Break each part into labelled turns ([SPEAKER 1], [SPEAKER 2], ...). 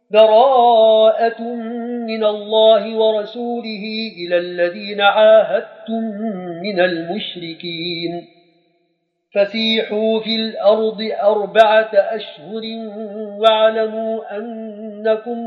[SPEAKER 1] براءة من الله ورسوله إلى الذين عاهدتم من المشركين فسيحوا في الأرض 4 أشهر واعلموا أنكم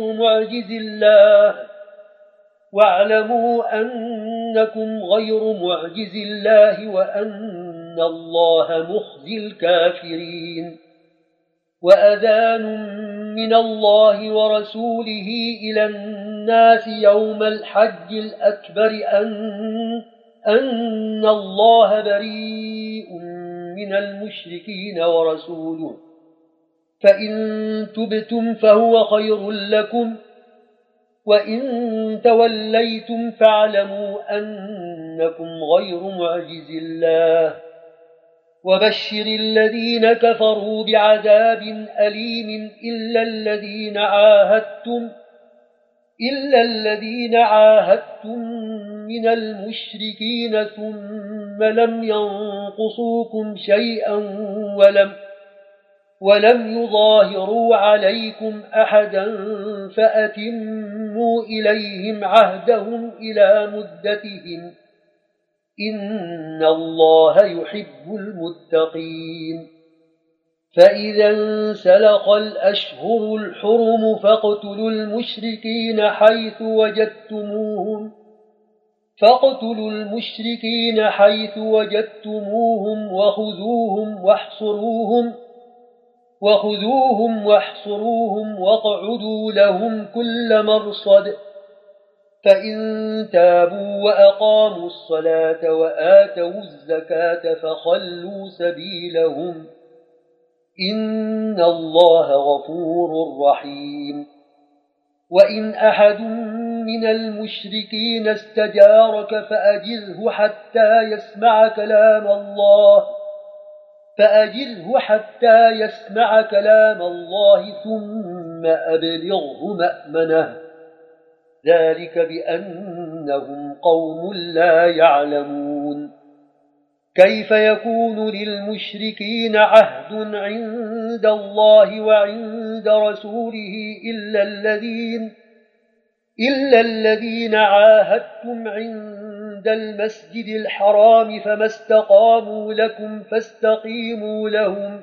[SPEAKER 1] غير معجز الله وأن الله مخزي الكافرين وأذان من الله ورسوله إلى الناس يوم الحج الأكبر أن الله بريء من المشركين ورسوله فإن تبتم فهو خير لكم وإن توليتم فاعلموا أنكم غير معجز الله وبشر الذين كفروا بعذاب أليم إلا الذين عاهدتم من المشركين ثم لم ينقصوكم شيئا ولم يظاهروا عليكم أحدا فأتموا إليهم عهدهم إلى مدتهم إن الله يحب المتقين فإذا انسلخ الأشهر الحرم فاقتلوا المشركين حيث وجدتموهم وخذوهم واحصروهم واقعدوا لهم كل مرصد فإن تابوا وأقاموا الصلاة وآتوا الزكاة فخلوا سبيلهم إن الله غفور رحيم وإن أحد من المشركين استجارك فأجره حتى يسمع كلام الله ثم أبلغه مأمنه ذلك بأنهم قوم لا يعلمون كيف يكون للمشركين عهد عند الله وعند رسوله إلا الذين عاهدتم عند المسجد الحرام فما استقاموا لكم فاستقيموا لهم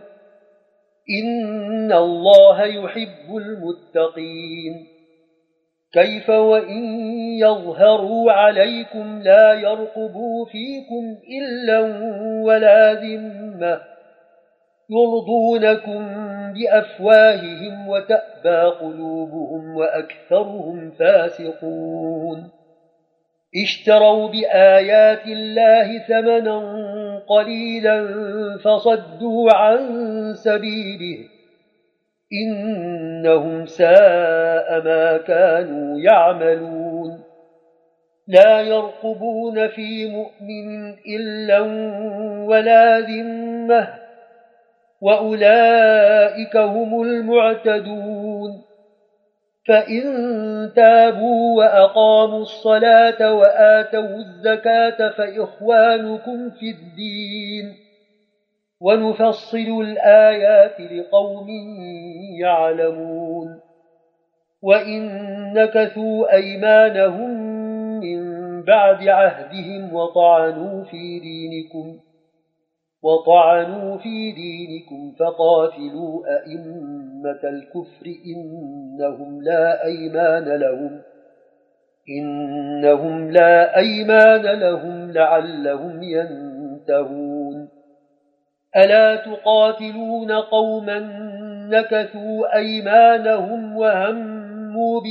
[SPEAKER 1] إن الله يحب المتقين كيف وإن يظهروا عليكم لا يرقبوا فيكم إلا ولا ذمة يرضونكم بأفواههم وتأبى قلوبهم وأكثرهم فاسقون اشتروا بآيات الله ثمنا قليلا فصدوا عن سبيله إنهم ساء ما كانوا يعملون لا يرقبون في مؤمن إلا ولا ذمة وأولئك هم المعتدون فإن تابوا وأقاموا الصلاة وآتوا الزكاة فإخوانكم في الدين ونفصل الآيات لقوم يعلمون وإن نكثوا أيمانهم من بعد عهدهم وطعنوا في دينكم فقاتلوا أئمة الكفر إنهم لا أيمان لهم لعلهم ينتهون ألا تقاتلون قوما نكثوا أيمانهم وهموا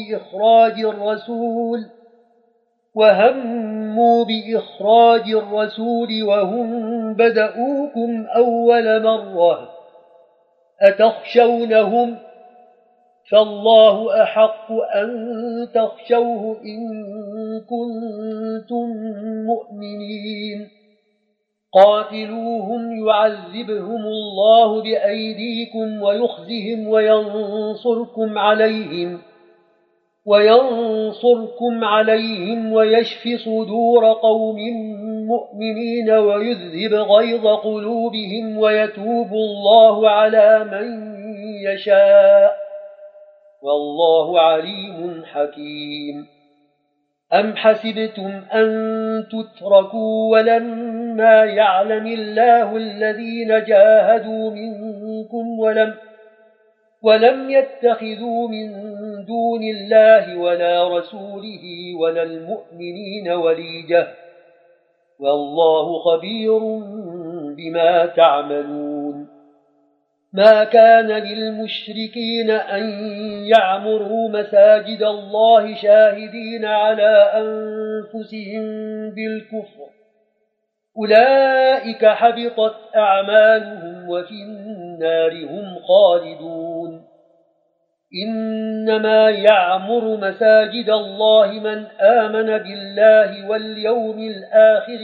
[SPEAKER 1] بإخراج الرسول وهم بدؤوكم أول مرة أتخشونهم فالله أحق أن تخشوه إن كنتم مؤمنين قاتلوهم يعذبهم الله بأيديكم ويخزهم وينصركم عليهم ويشفي صدور قوم مؤمنين ويذهب غيظ قلوبهم ويتوب الله على من يشاء والله عليم حكيم. أم حسبتم أن تتركوا ولما يعلم الله الذين جاهدوا منكم ولم يتخذوا من دون الله ولا رسوله ولا المؤمنين وليجة والله خبير بما تعملون. ما كان للمشركين أن يعمروا مساجد الله شاهدين على أنفسهم بالكفر أولئك حبطت أعمالهم وفي النار هم خالدون. إنما يعمر مساجد الله من آمن بالله واليوم الآخر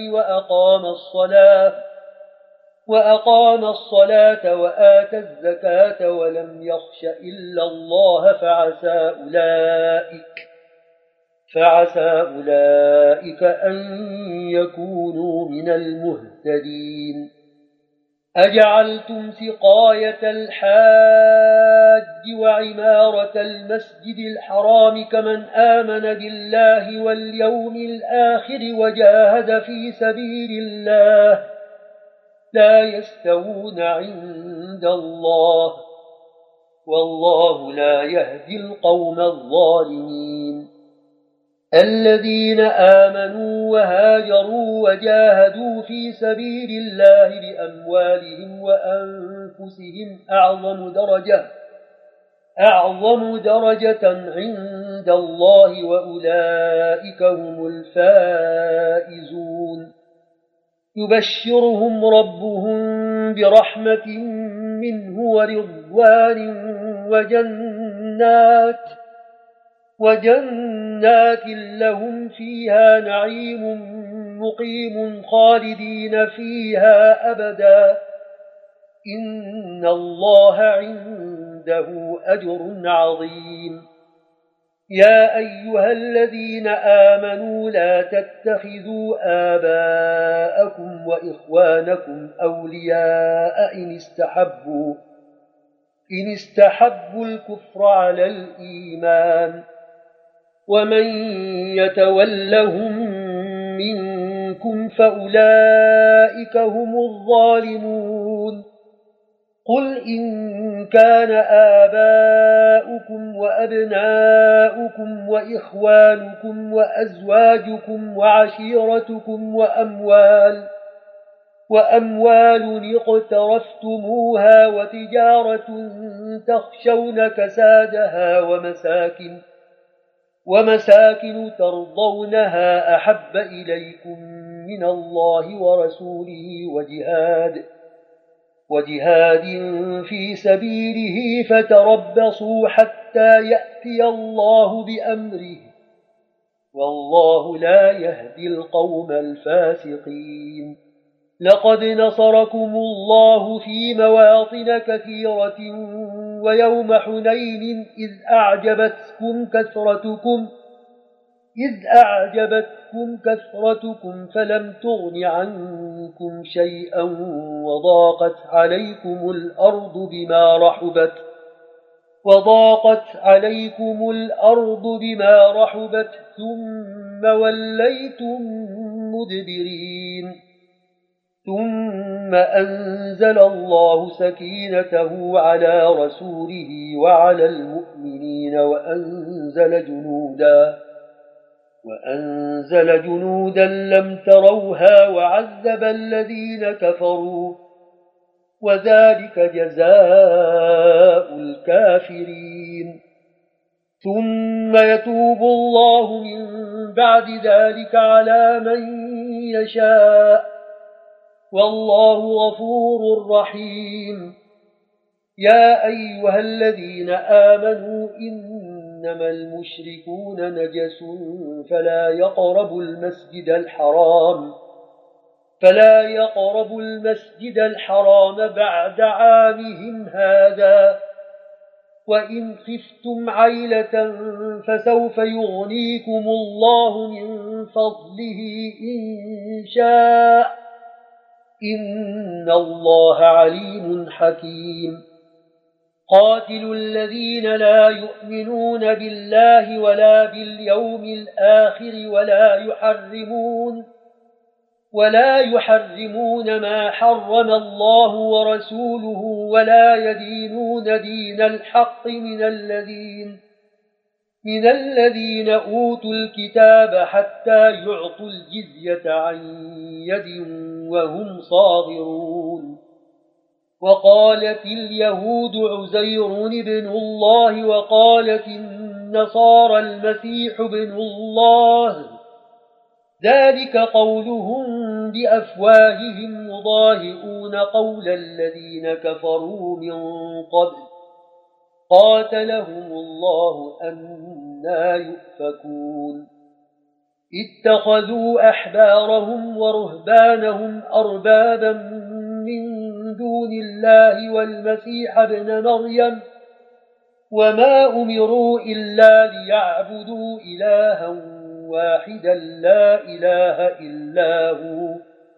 [SPEAKER 1] وأقام الصلاة وآتى الزكاة ولم يخش إلا الله فعسى أولئك أن يكونوا من المهتدين. أجعلتم سقاية الحاج وعمارة المسجد الحرام كمن آمن بالله واليوم الآخر وجاهد في سبيل الله لا يستوون عند الله والله لا يهدي القوم الظالمين. الذين آمنوا وهاجروا وجاهدوا في سبيل الله بأموالهم وأنفسهم أعظم درجة عند الله وأولئك هم الفائزون. يبشرهم ربهم برحمة منه ورضوان وجنات لهم فيها نعيم مقيم خالدين فيها أبدا إن الله عنده أجر عظيم. يا أيها الذين آمنوا لا تتخذوا آباءكم وإخوانكم أولياء إن استحبوا الكفر على الإيمان ومن يتولهم منكم فأولئك هم الظالمون. قل إن كان آباؤكم وأبناؤكم وإخوانكم وأزواجكم وعشيرتكم وأموال اقترفتموها وتجارة تخشون كسادها ومساكن ترضونها أحب إليكم من الله ورسوله وجهاد في سبيله فتربصوا حتى يأتي الله بأمره والله لا يهدي القوم الفاسقين. لقد نصركم الله في مواطن كثيرة ويوم حنين إذ أعجبتكم كثرتكم فلم تغن عنكم شيئا وضاقت عليكم الأرض بما رحبت ثم وليتم مدبرين. ثم أنزل الله سكينته على رسوله وعلى المؤمنين وأنزل جنودا لم تروها وعذب الذين كفروا وذلك جزاء الكافرين. ثم يتوب الله من بعد ذلك على من يشاء والله غفور رحيم. يا أيها الذين آمنوا إنما المشركون نجس فلا يقربوا المسجد الحرام بعد عامهم هذا وإن خفتم عيلة فسوف يغنيكم الله من فضله إن شاء إن الله عليم حكيم. قاتلوا الذين لا يؤمنون بالله ولا باليوم الآخر ولا يحرمون ما حرم الله ورسوله ولا يدينون دين الحق من الذين أوتوا الكتاب حتى يعطوا الجزية عن يد وهم صاغرون. وقالت اليهود عزير ابن الله وقالت النصارى المسيح ابن الله، ذلك قولهم بأفواههم يضاهئون قول الذين كفروا من قبل قاتلهم الله أنى يؤفكون. اتخذوا أحبارهم ورهبانهم أربابا من دون الله والمسيح ابن مريم وما أمروا إلا ليعبدوا إلها واحدا لا إله إلا هو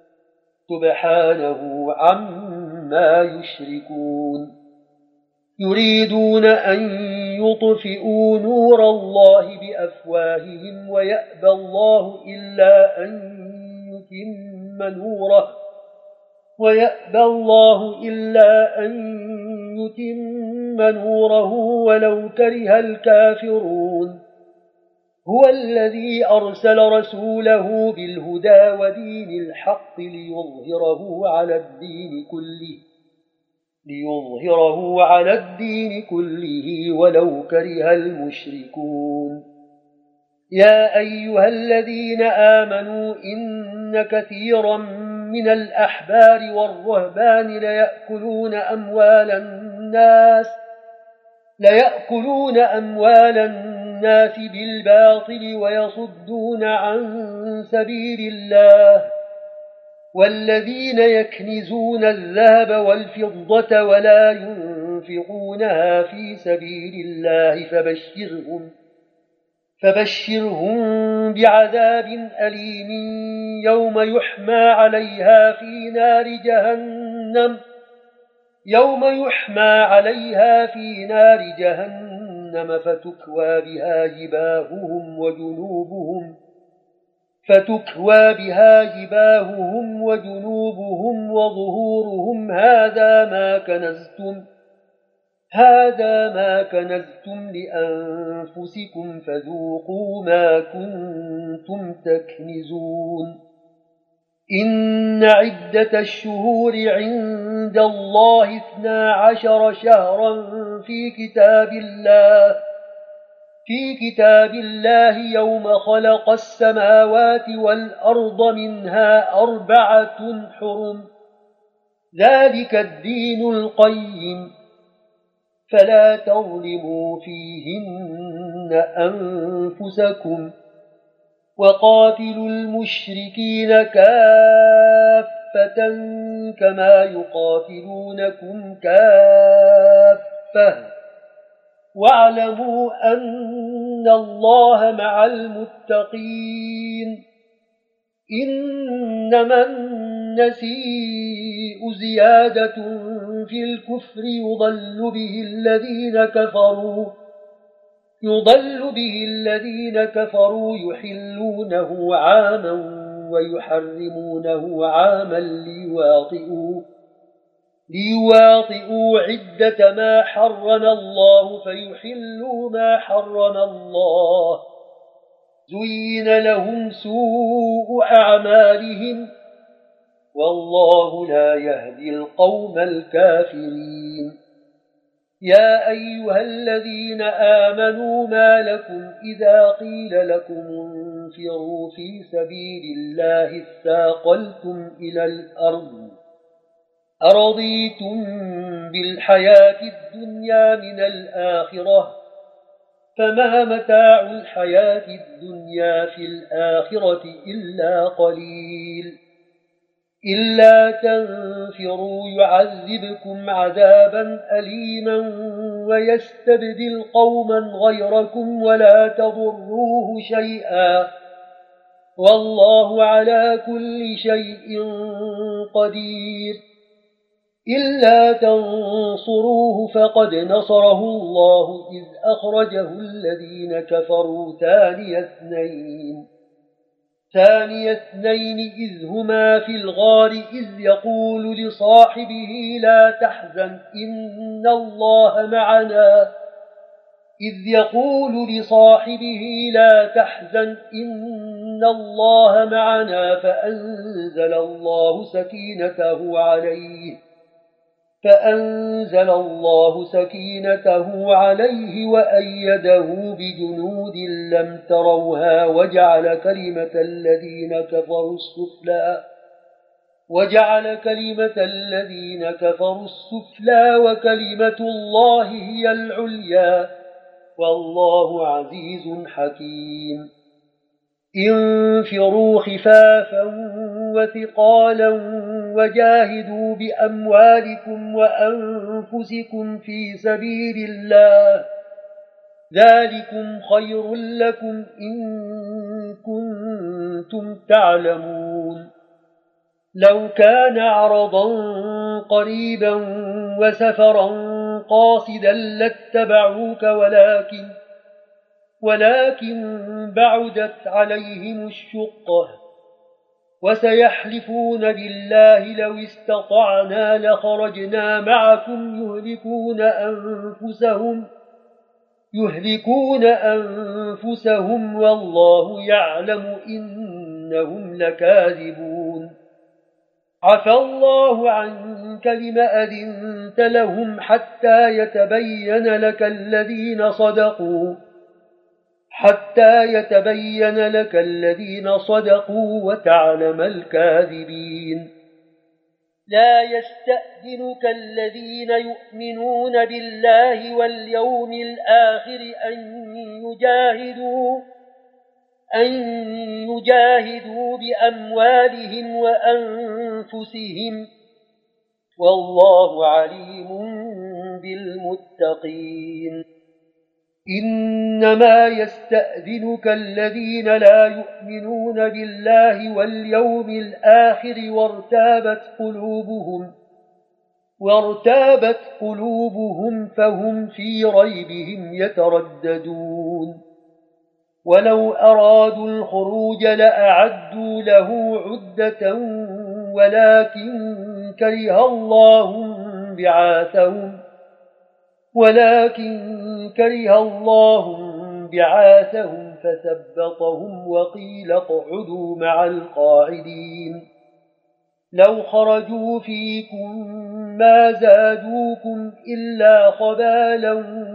[SPEAKER 1] سبحانه عما يشركون. يريدون أن يطفئوا نور الله بأفواههم ويأبى الله إلا أن يتم نوره ولو كره الكافرون. هو الذي أرسل رسوله بالهدى ودين الحق ليظهره على الدين كله ولو كره المشركون. يا أيها الذين آمنوا إن كثيرا من الأحبار والرهبان ليأكلون أموال الناس بالباطل ويصدون عن سبيل الله، والذين يكنزون الذهب والفضة ولا ينفقونها في سبيل الله فبشرهم بعذاب أليم يوم يحمى عليها في نار جهنم فتكوى بها جباههم وجنوبهم وظهورهم هذا ما كنزتم لأنفسكم فذوقوا ما كنتم تكنزون. إن عدة الشهور عند الله 12 شهرا في كتاب الله يوم خلق السماوات والأرض منها 4 حرم، ذلك الدين القيم، فلا تظلموا فيهن أنفسكم، وقاتلوا المشركين كافة كما يقاتلونكم كافة، واعلموا أن الله مع المتقين. إنما النسيء زيادة في الكفر يضل به الذين كفروا يحلونه عاما ويحرمونه عاما ليواطئوا عدة ما حرم الله فيحلوا ما حرم الله. زين لهم سوء أعمالهم والله لا يهدي القوم الكافرين. يا أيها الذين آمنوا ما لكم إذا قيل لكم انفروا في سبيل الله اثاقلتم إلى الأرض أرضيتم بالحياة الدنيا من الآخرة فما متاع الحياة الدنيا في الآخرة إلا قليل. إلا تنفروا يعذبكم عذابا أليما ويستبدل قوما غيركم ولا تضروه شيئا والله على كل شيء قدير. إلا تنصروه فقد نصره الله إذ أخرجه الذين كفروا ثاني اثنين إذ هما في الغار إذ يقول لصاحبه لا تحزن إن الله معنا فأنزل الله سكينته عليه وأيده بجنود لم تروها وجعل كلمة الذين كفروا السفلى وكلمة الله هي العليا والله عزيز حكيم انفروا خفافا وثقالا وجاهدوا بأموالكم وأنفسكم في سبيل الله ذلكم خير لكم إن كنتم تعلمون لو كان عرضا قريبا وسفرا قاصدا لاتبعوك ولكن بعدت عليهم الشقة وسيحلفون بالله لو استطعنا لخرجنا معكم يهلكون أنفسهم والله يعلم إنهم لكاذبون عفى الله عنك لم أذنت لهم حتى يتبين لك الذين صدقوا وتعلم الكاذبين لا يستأذنك الذين يؤمنون بالله واليوم الآخر أن يجاهدوا بأموالهم وأنفسهم والله عليم بالمتقين إنما يستأذنك الذين لا يؤمنون بالله واليوم الآخر وارتابت قلوبهم فهم في ريبهم يترددون ولو أرادوا الخروج لأعدوا له عدة ولكن كره الله بعاثهم فثبطهم وقيل اقعدوا مع القاعدين لو خرجوا فيكم ما زادوكم إلا خبالا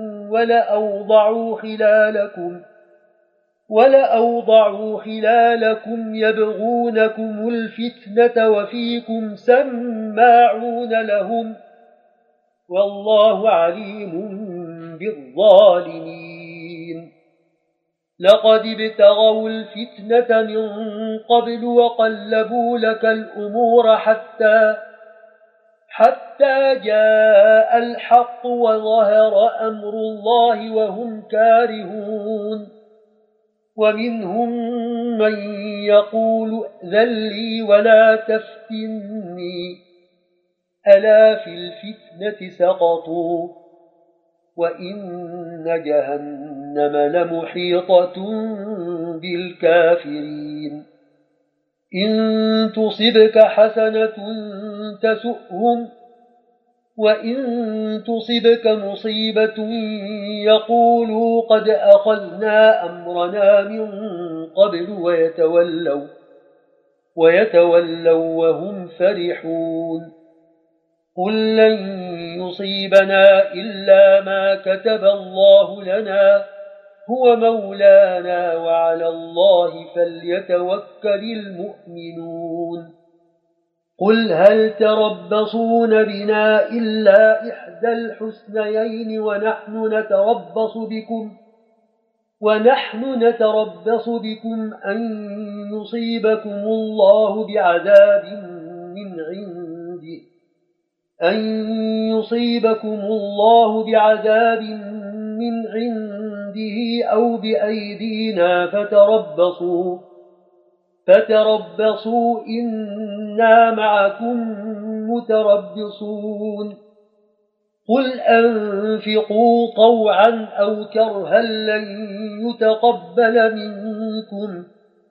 [SPEAKER 1] ولأوضعوا خلالكم يبغونكم الفتنة وفيكم سماعون لهم والله عليم بالظالمين لقد ابتغوا الفتنة من قبل وقلبوا لك الأمور حتى جاء الحق وظهر أمر الله وهم كارهون ومنهم من يقول ائذن لي ولا تفتني ألا في الفتنة سقطوا وإن جهنم لمحيطة بالكافرين إن تصبك حسنة تسؤهم وإن تصبك مصيبة يقولوا قد أخذنا أمرنا من قبل ويتولوا وهم فرحون قل لن يصيبنا إلا ما كتب الله لنا هو مولانا وعلى الله فليتوكل المؤمنون قل هل تربصون بنا إلا إحدى الحسنيين ونحن نتربص بكم أن يصيبكم الله بعذاب من عنده أو بأيدينا فتربصوا فتربصوا إنا معكم متربصون قل أنفقوا طوعا أو كرها لن يتقبل منكم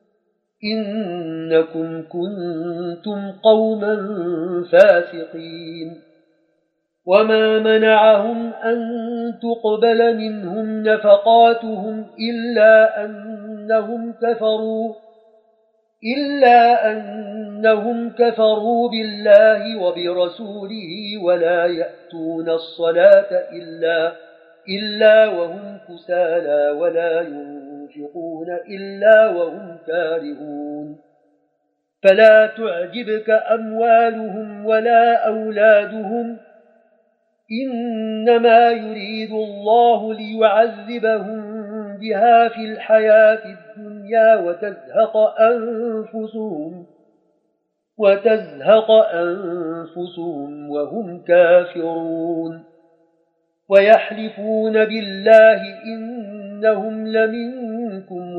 [SPEAKER 1] إنكم كنتم قوما فاسقين وما منعهم أن تقبل منهم نفقاتهم إلا أنهم كفروا بالله وبرسوله ولا يأتون الصلاة إلا وهم كسالى ولا ينفقون إلا وهم كارهون فلا تعجبك أموالهم ولا أولادهم إنما يريد الله ليعذبهم بها في الحياة الدنيا وتزهق أنفسهم وهم كافرون ويحلفون بالله إنهم لمنكم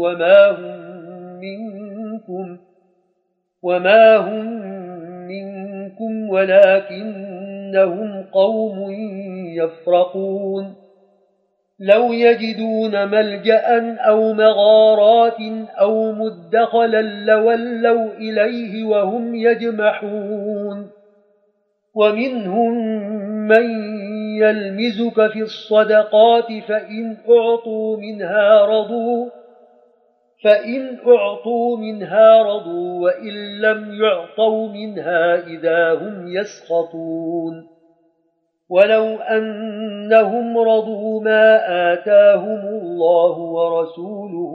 [SPEAKER 1] وما هم منكم ولكنهم قوم يفرقون لو يجدون ملجأ أو مغارات أو مدخلا لولوا إليه وهم يجمحون ومنهم من يلمزك في الصدقات فإن أعطوا منها رضوا وإن لم يعطوا منها إذا هم يسخطون ولو أنهم رضوا ما آتاهم الله ورسوله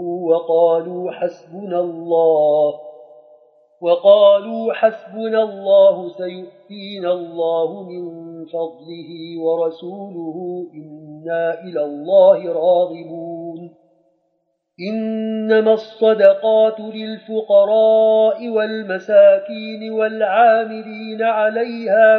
[SPEAKER 1] وقالوا حسبنا الله سيؤتينا الله من فضله ورسوله إنا إلى الله راغبون إنما الصدقات للفقراء والمساكين والعاملين عليها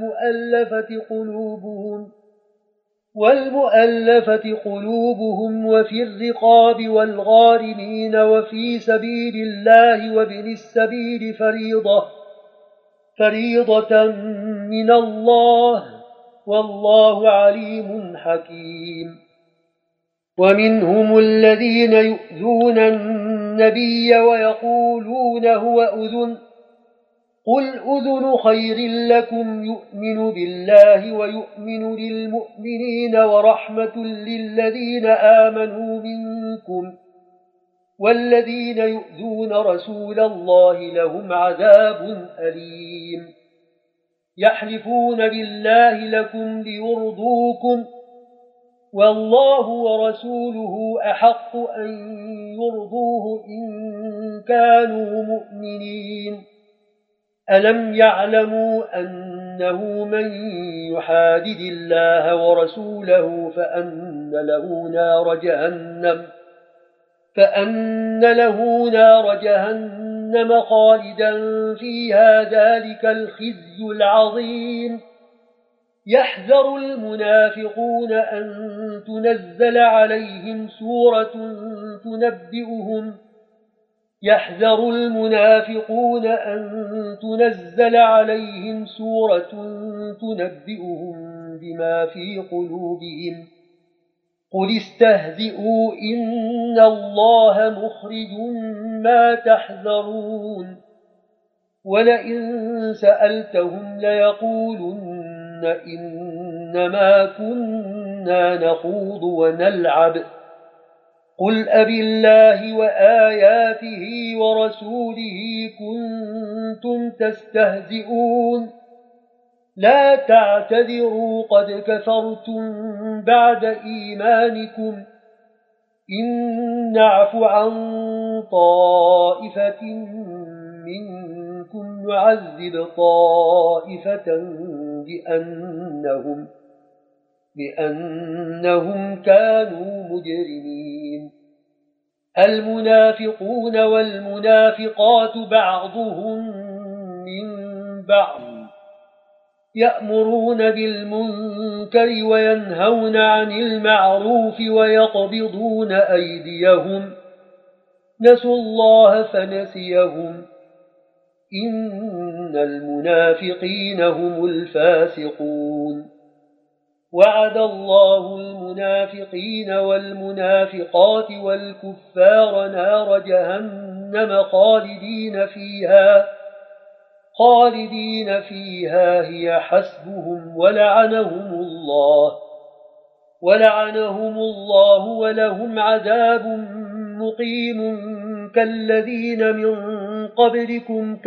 [SPEAKER 1] والمؤلفة قلوبهم وفي الرقاب والغارمين وفي سبيل الله وابن السبيل فريضة من الله والله عليم حكيم ومنهم الذين يؤذون النبي ويقولون هو أذن قل أذن خير لكم يؤمن بالله ويؤمن للمؤمنين ورحمة للذين آمنوا منكم والذين يؤذون رسول الله لهم عذاب أليم يحلفون بالله لكم ليرضوكم والله ورسوله أحق أن يرضوه إن كانوا مؤمنين ألم يعلموا أنه من يحادد الله ورسوله فأن له نار جهنم خالدا فيها ذلك الخزي العظيم يحذر المنافقون أن تنزل عليهم سورة تنبئهم بما في قلوبهم قل استهزئوا إن الله مخرج ما تحذرون ولئن سألتهم ليقولن إنما كنا نخوض ونلعب قل أبالله وآياته ورسوله كنتم تستهزئون لا تعتذروا قد كفرتم بعد إيمانكم إن نعف عن طائفة منكم نعذب طائفة بأنهم كانوا مجرمين المنافقون والمنافقات بعضهم من بعض يأمرون بالمنكر وينهون عن المعروف ويقبضون أيديهم نسوا الله فنسيهم إن المنافقين هم الفاسقون وعد الله المنافقين والمنافقات والكفار نار جهنم خالدين فيها هي حسبهم ولعنهم الله ولهم عذاب مقيم كالذين من قبلكم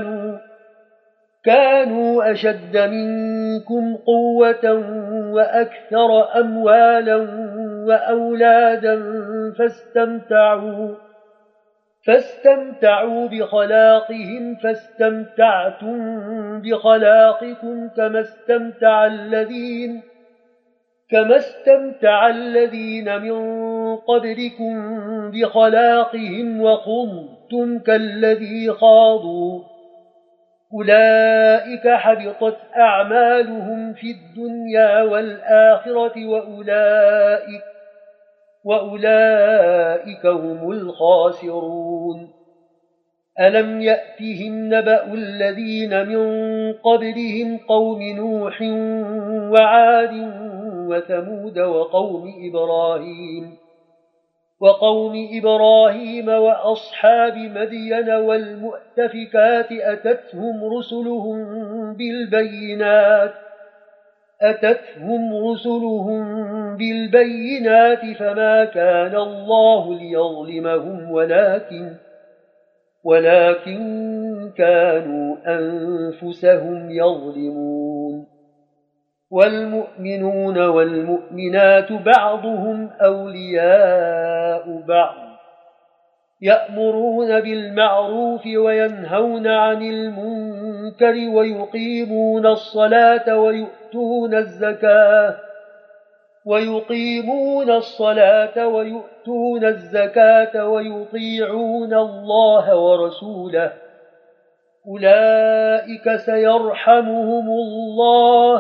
[SPEAKER 1] كانوا أشد منكم قوة وأكثر أموالا وأولادا فاستمتعوا بخلاقهم فاستمتعتم بخلاقكم كما استمتع الذين من قبلكم بخلاقهم وخضتم كالذي خاضوا أولئك حبطت أعمالهم في الدنيا والآخرة وأولئك هم الخاسرون ألم يأتهم نبأ الذين من قبلهم قوم نوح وعاد وثمود وقوم إبراهيم وأصحاب مدين والمؤتفكات أتتهم رسلهم بالبينات فما كان الله ليظلمهم ولكن كانوا أنفسهم يظلمون والمؤمنون والمؤمنات بعضهم أولياء بعض يأمرون بالمعروف وينهون عن المنكر ويقيمون الصلاة ويؤتون الزكاة ويطيعون الله ورسوله أولئك سيرحمهم الله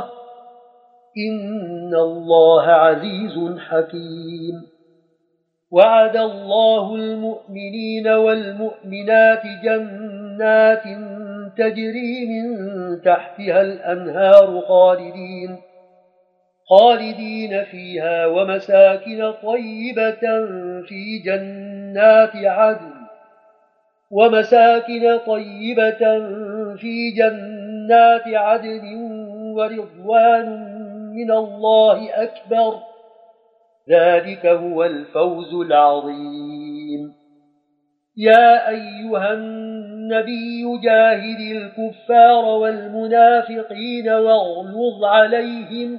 [SPEAKER 1] إن الله عزيز حكيم وعد الله المؤمنين والمؤمنات جنات تجري من تحتها الأنهار خالدين فيها ومساكن طيبة في جنات عدن ورضوان من الله أكبر ذلك هو الفوز العظيم يا أيها النبي جاهد الكفار والمنافقين واغلظ عليهم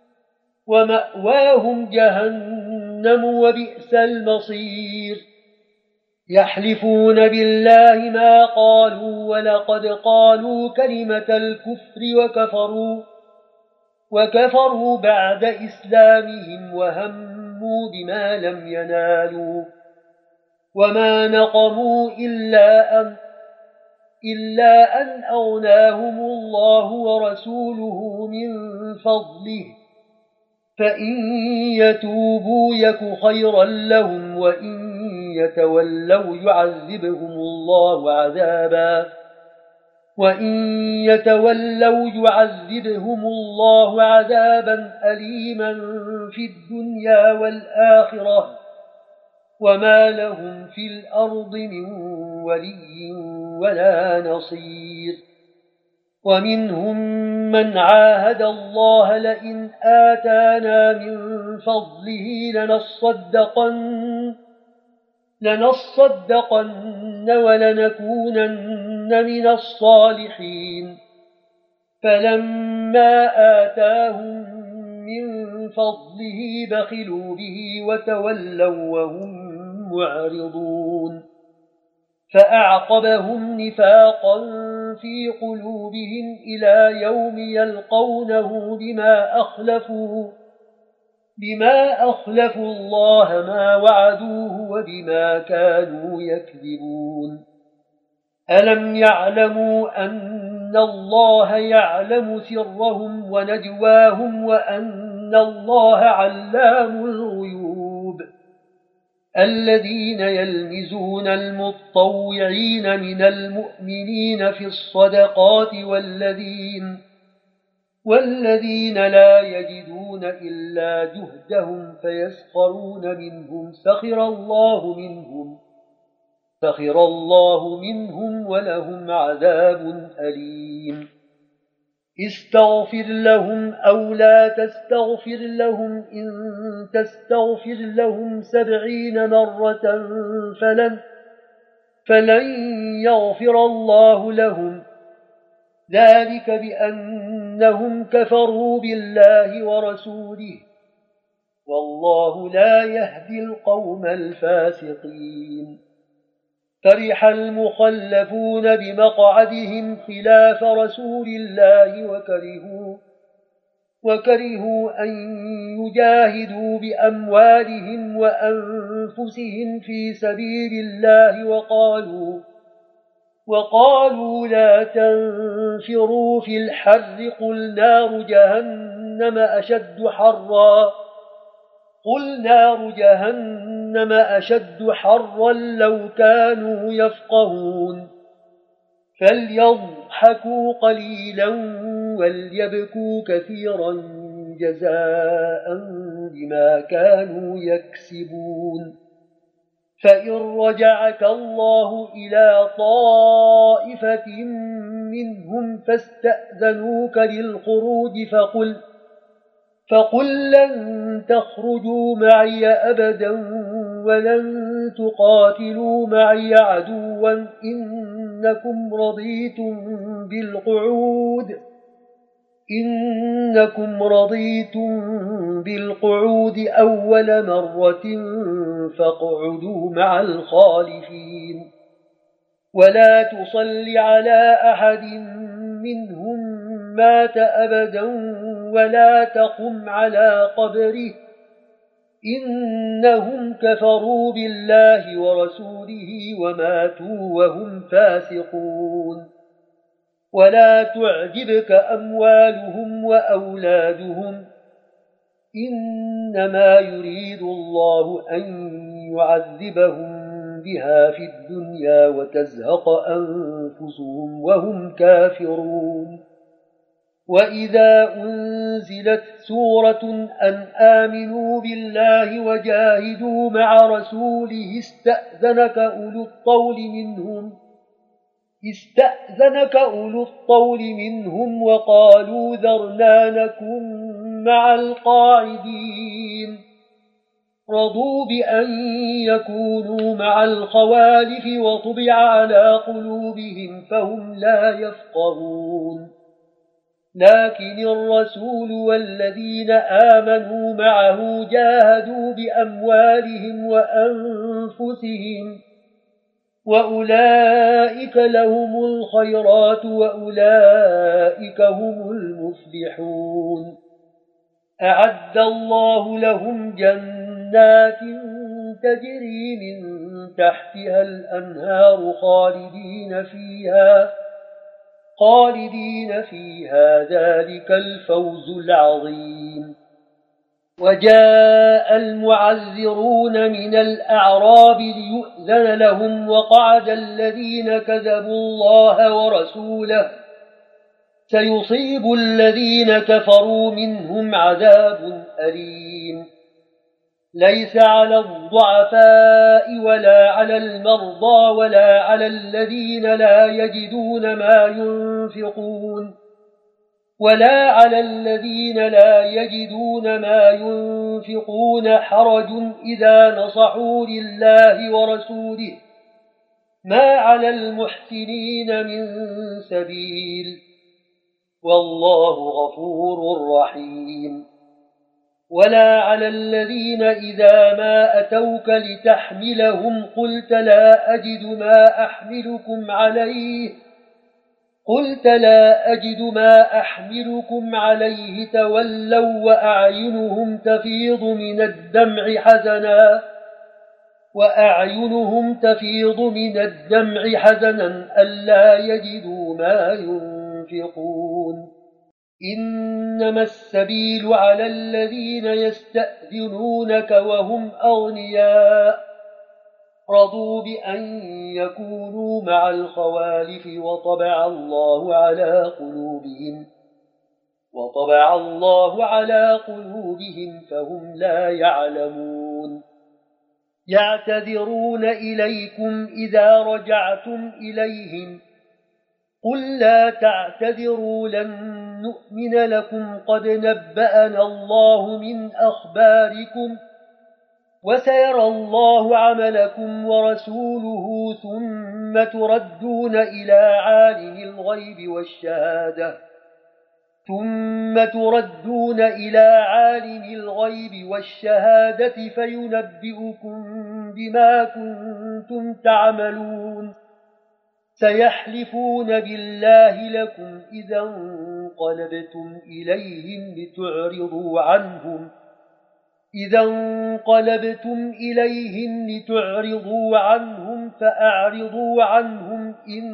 [SPEAKER 1] ومأواهم جهنم وبئس المصير يحلفون بالله ما قالوا ولقد قالوا كلمة الكفر وكفروا بعد إسلامهم وهموا بما لم ينالوا وما نقموا إلا أن أغناهم الله ورسوله من فضله فإن يتوبوا يك خيرا لهم وإن يتولوا يعذبهم الله عذابا أليما في الدنيا والآخرة وما لهم في الأرض من ولي ولا نصير ومنهم من عاهد الله لئن آتانا من فضله لنصدقن ولنكونن من الصالحين فلما آتاهم من فضله بخلوا به وتولوا وهم معرضون فأعقبهم نفاقا في قلوبهم إلى يوم يلقونه بما أخلفوا الله ما وعدوه وبما كانوا يكذبون ألم يعلموا أن الله يعلم سرهم ونجواهم وأن الله علام الغيوب الذين يلمزون المتطوعين من المؤمنين في الصدقات والذين لا يجدون إلا جهدهم فيسخرون منهم سخر الله منهم ولهم عذاب أليم استغفر لهم أو لا تستغفر لهم إن تستغفر لهم 70 مرة فلن يغفر الله لهم ذلك بأنهم كفروا بالله ورسوله والله لا يهدي القوم الفاسقين فرح المخلفون بمقعدهم خلاف رسول الله وكرهوا أن يجاهدوا بأموالهم وأنفسهم في سبيل الله وقالوا لا تنفروا في الحر قل نار جهنم أشد حرا لو كانوا يفقهون فليضحكوا قليلا وليبكوا كثيرا جزاء بما كانوا يكسبون فإن رجعك الله إلى طائفة منهم فاستأذنوك للخروج فقل لن تخرجوا معي أبدا ولن تقاتلوا معي عدوا إنكم رضيتم بالقعود أول مرة فاقعدوا مع الخالفين ولا تصل على أحد منهم مات أبدا ولا تقم على قبره إنهم كفروا بالله ورسوله وماتوا وهم فاسقون ولا تعجبك أموالهم وأولادهم إنما يريد الله أن يعذبهم بها في الدنيا وتزهق أنفسهم وهم كافرون وإذا أنزلت سورة أن آمنوا بالله وجاهدوا مع رسوله استأذنك أولو الطول منهم وقالوا ذرنا نكن مع القاعدين رضوا بأن يكونوا مع الخوالف وطبع على قلوبهم فهم لا يفقهون لكن الرسول والذين آمنوا معه جاهدوا بأموالهم وأنفسهم وأولئك لهم الخيرات وأولئك هم المفلحون أعد الله لهم جنات تجري من تحتها الأنهار خالدين فيها ذلك الفوز العظيم وجاء المعذرون من الأعراب ليؤذن لهم وقعد الذين كذبوا الله ورسوله سيصيب الذين كفروا منهم عذاب أليم ليس على الضعفاء ولا على المرضى ولا على الذين لا يجدون ما ينفقون حرج إذا نصحوا لله ورسوله ما على المحسنين من سبيل والله غفور رحيم ولا على الذين إذا ما أتوك لتحملهم قلت لا أجد ما أحملكم عليه تولوا وأعينهم تفيض من الدمع حزنا ألا يجدوا ما ينفقون إنما السبيل على الذين يستأذنونك وهم أغنياء رضوا بأن يكونوا مع الخوالف وطبع الله على قلوبهم فهم لا يعلمون يعتذرون إليكم إذا رجعتم إليهم قل لا تعتذروا لن نؤمن لكم قد نبأنا الله من أخباركم وسيرى الله عملكم ورسوله ثم تردون إلى عالم الغيب والشهادة فينبئكم بما كنتم تعملون سيحلفون بالله لكم إذا انقلبتم إليهم لتعرضوا عنهم فأعرضوا عنهم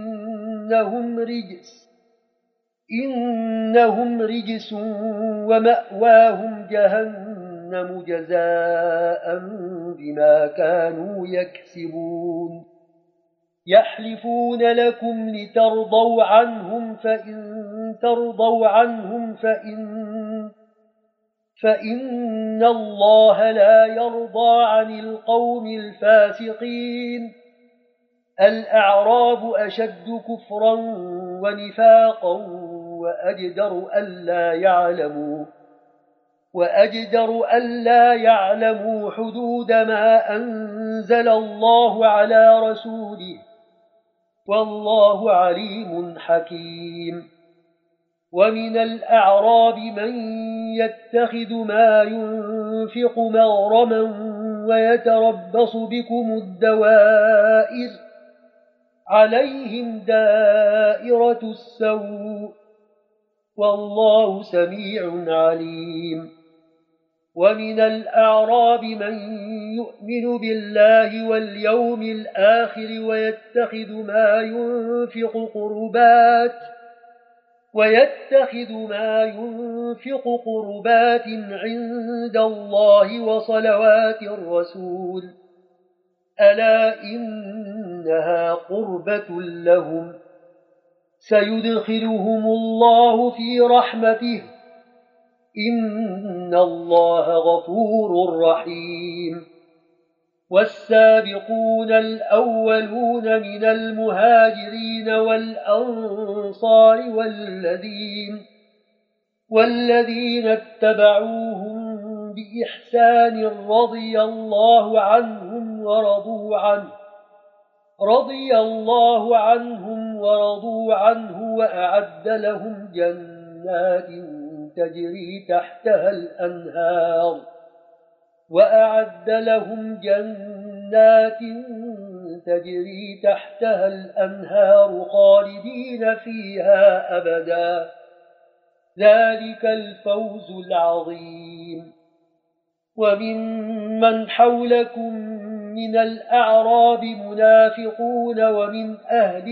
[SPEAKER 1] إنهم رجس ومأواهم جهنم جزاء بما كانوا يكسبون يحلفون لكم لترضوا عنهم فإن ترضوا عنهم فإن الله لا يرضى عن القوم الفاسقين الأعراب أشد كفرا ونفاقا وأجدر ألا يعلموا حدود ما أنزل الله على رسوله والله عليم حكيم ومن الأعراب من يتخذ ما ينفق مغرما ويتربص بكم الدوائر عليهم دائرة السوء والله سميع عليم ومن الأعراب من يؤمن بالله واليوم الآخر ويتخذ ما ينفق قربات عند الله وصلوات الرسول ألا إنها قربة لهم سيدخلهم الله في رحمته إن الله غفور رحيم والسابقون الأولون من المهاجرين والأنصار والذين اتبعوهم بإحسان رضي الله عنهم ورضوا عنه وأعد لهم جنات تجري تحتها الأنهار خالدين فيها أبدا ذلك الفوز العظيم وممن حولكم من الأعراب منافقون ومن أهل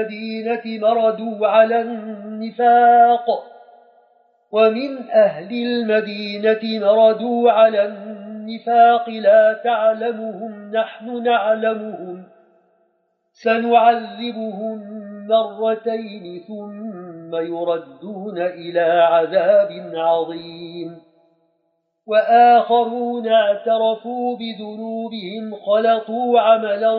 [SPEAKER 1] المدينة مردوا على النفاق لا تعلمهم نحن نعلمهم سنعذبهم مرتين ثم يردون إلى عذاب عظيم وآخرون اعترفوا بذنوبهم خلطوا عملا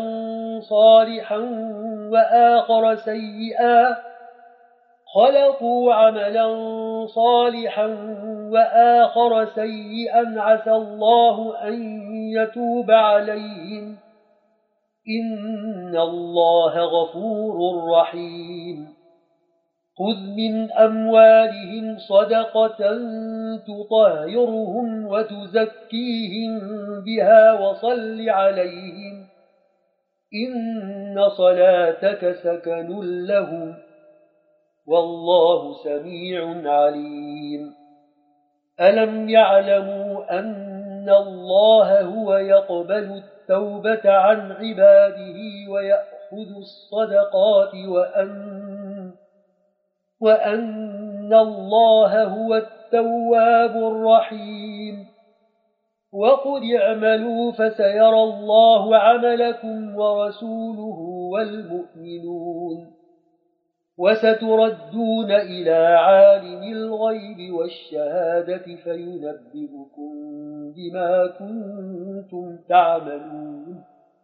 [SPEAKER 1] صالحا وآخر سيئا عسى الله أن يتوب عليهم إن الله غفور رحيم خذ من أموالهم صدقة تطهرهم وتزكيهم بها وصل عليهم إن صلاتك سكن لهم والله سميع عليم ألم يعلموا أن الله هو يقبل التوبة عن عباده ويأخذ الصدقات وأن الله هو التواب الرحيم وقل اعملوا فسيرى الله عملكم ورسوله والمؤمنون وستردون إلى عالم الغيب والشهادة فينبئكم بما كنتم تعملون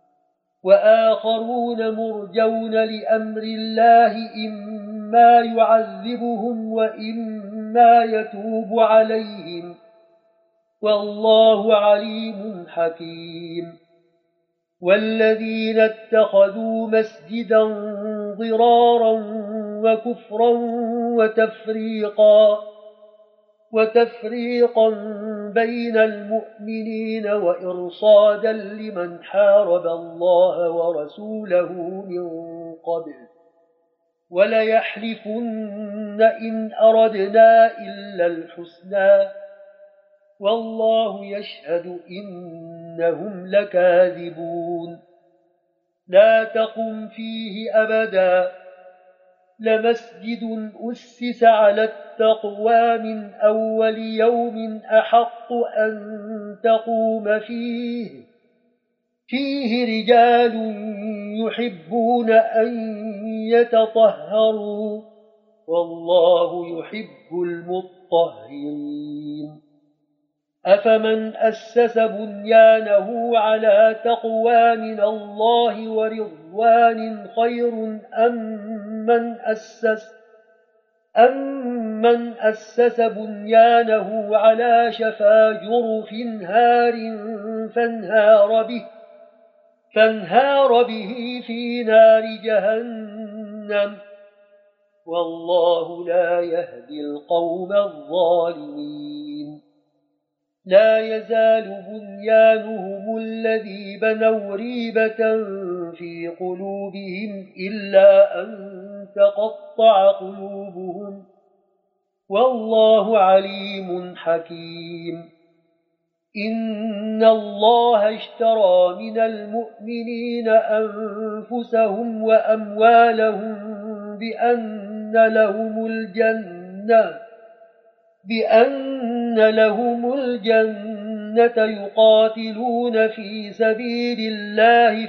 [SPEAKER 1] وآخرون مرجون لأمر الله إما يعذبهم وإما يتوب عليهم والله عليم حكيم والذين اتخذوا مسجدا ضرارا وكفرا وتفريقا بين المؤمنين وإرصادا لمن حارب الله ورسوله من قبل وليحلفن إن أردنا إلا الحسنى والله يشهد إنهم لكاذبون لا تقم فيه أبدا لمسجد أسس على التقوى من أول يوم أحق أن تقوم فيه رجال يحبون أن يتطهروا والله يحب المطهرين أفمن أسس بنيانه على تقوى من الله ورضوان خير أمن أسس بنيانه على شفا جرف هار فانهار به في نار جهنم والله لا يهدي القوم الظالمين لا يزال بنيانهم الذي بنوا ريبة في قلوبهم إلا أن تقطع قلوبهم والله عليم حكيم إن الله اشترى من المؤمنين أنفسهم وأموالهم بأن لهم الجنة يقاتلون في سبيل الله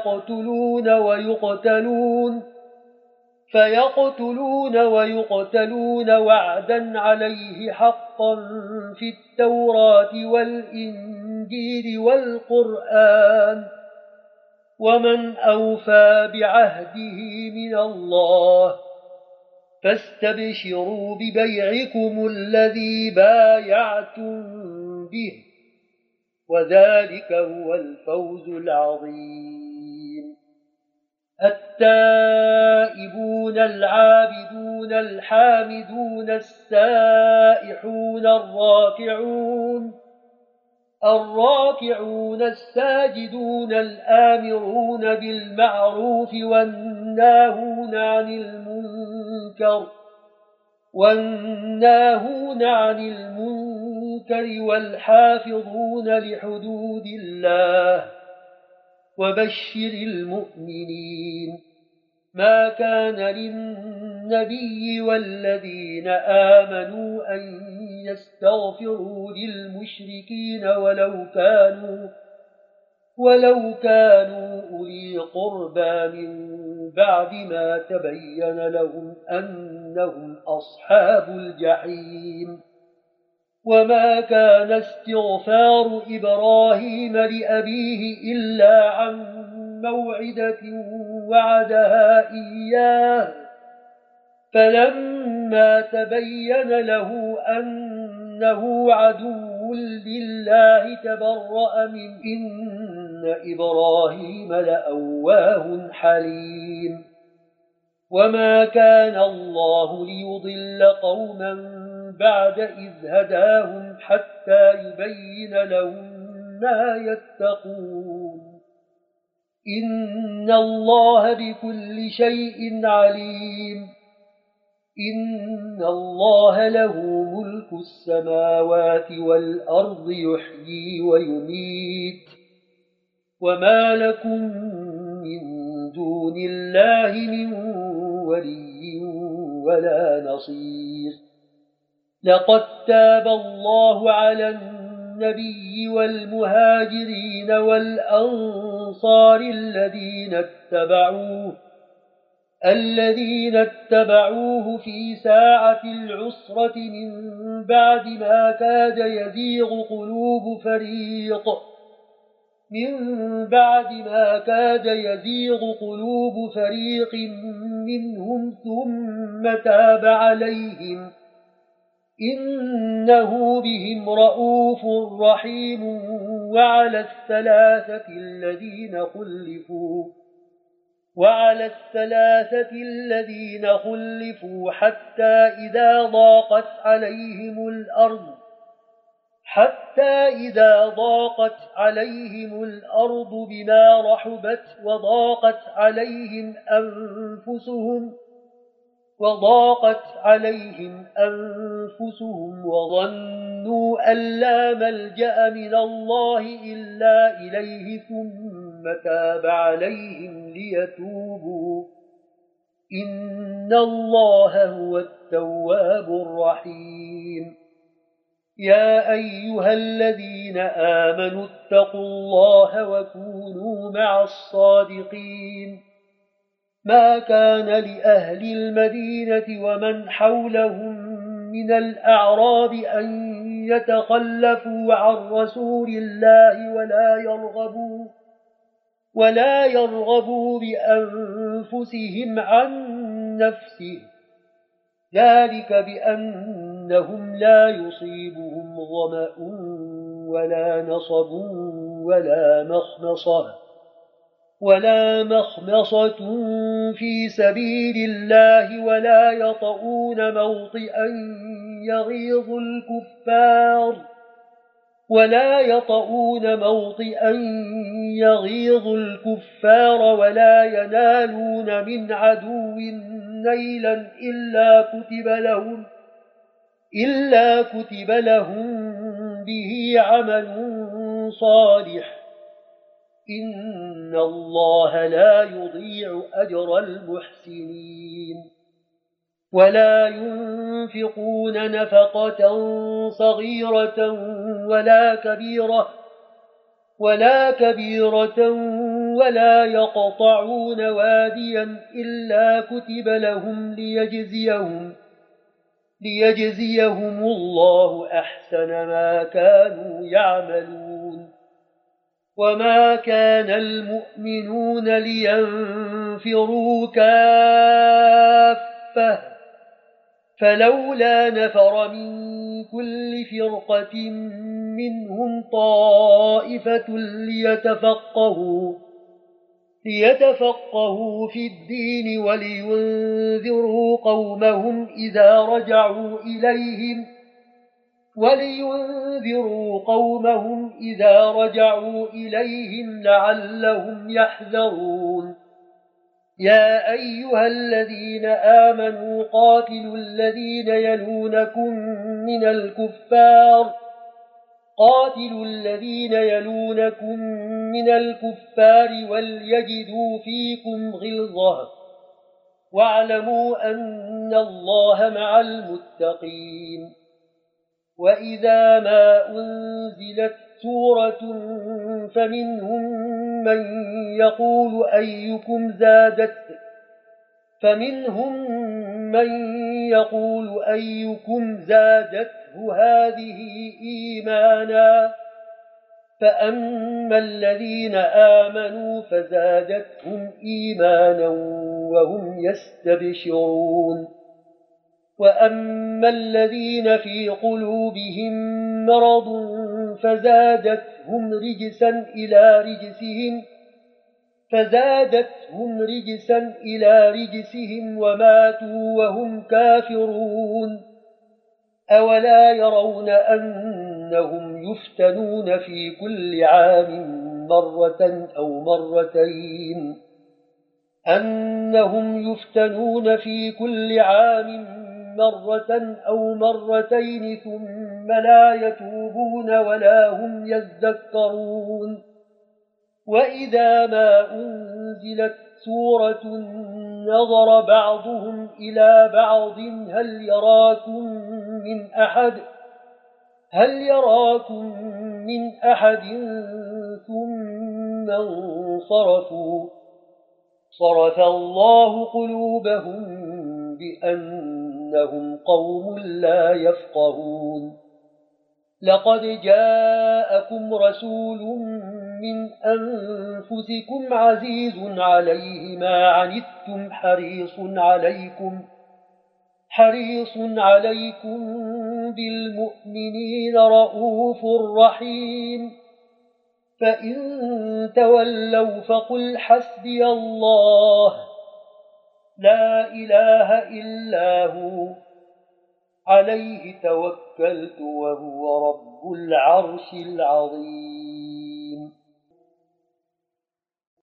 [SPEAKER 1] فيقتلون ويقتلون وعدا عليه حقا في التوراة والإنجيل والقرآن ومن أوفى بعهده من الله فاستبشروا ببيعكم الذي بايعتم به وذلك هو الفوز العظيم التائبون العابدون الحامدون السائحون الراكعون الساجدون الآمرون بالمعروف والناهون عن المنكر والحافظون لحدود الله وبشر المؤمنين ما كان للنبي والذين آمنوا أن يستغفروا للمشركين ولو كانوا أولي قربى من بعد ما تبين لهم أنهم أصحاب الجحيم وما كان استغفار إبراهيم لأبيه إلا عن موعدة وعدها إياه فلما تبين له أنه عدو لله تبرأ منه إن إبراهيم لأواه حليم وما كان الله ليضل قوما بعد إذ هداهم حتى يبين لهم ما يتقون إن الله بكل شيء عليم إن الله له ملك السماوات والأرض يحيي ويميت وما لكم من دون الله من ولي ولا نصير لقد تاب الله على والنبي والمهاجرين والأنصار الذين اتبعوه في ساعة العسرة من بعد ما كاد يزيغ قلوب فريق منهم ثم تاب عليهم إنه بهم رءوف رحيم. وعلى الثلاثة الذين خلفوا حتى إذا ضاقت عليهم الأرض بما رحبت وضاقت عليهم أنفسهم وظنوا أن لا ملجأ من الله إلا إليه ثم تاب عليهم ليتوبوا إن الله هو التواب الرحيم. يا أيها الذين آمنوا اتقوا الله وكونوا مع الصادقين. ما كان لأهل المدينة ومن حولهم من الأعراب أن يتخلفوا عن رسول الله ولا يرغبوا بأنفسهم عن نفسه، ذلك بأنهم لا يصيبهم ظمأ ولا نصب ولا مخمصة في سبيل الله ولا يطؤون موطئا يغيظ الكفار ولا ينالون من عدو نيلا إلا كتب لهم به عمل صالح. إن الله لا يضيع أجر المحسنين. ولا ينفقون نفقة صغيرة ولا كبيرة ولا يقطعون واديا إلا كتب لهم ليجزيهم الله أحسن ما كانوا يعملون. وما كان المؤمنون لينفروا كافة فلولا نفر من كل فرقة منهم طائفة ليتفقهوا في الدين ولينذروا قومهم إذا رجعوا إليهم لعلهم يحذرون. يا أيها الذين آمنوا قاتلوا الذين يلونكم من الكفار وليجدوا فيكم غلظة واعلموا أن الله مع المتقين. وإذا ما أنزلت سورة فمنهم من يقول أيكم زادته هذه إيمانا فأما الذين آمنوا فزادتهم إيمانا وهم يستبشرون. وأما الذين في قلوبهم مرض فزادتهم رجسا إلى رجسهم وماتوا وهم كافرون. أولا يرون أنهم يفتنون في كل عام مرة أو مرتين ثم لا يتوبون ولا هم يذكرون. وإذا ما أنزلت سورة نظر بعضهم إلى بعض هل يراكم من أحد هل يراكم من أحد ثم انصرفوا صرف الله قلوبهم بأنهم قوم لا يفقهون لقد جاءكم رسول من أنفسكم عزيز عليه ما عنتم حريص عليكم بالمؤمنين رؤوف رحيم فإن تولوا فقل حسبي الله لا إله إلا هو عليه توكلت وهو رب العرش العظيم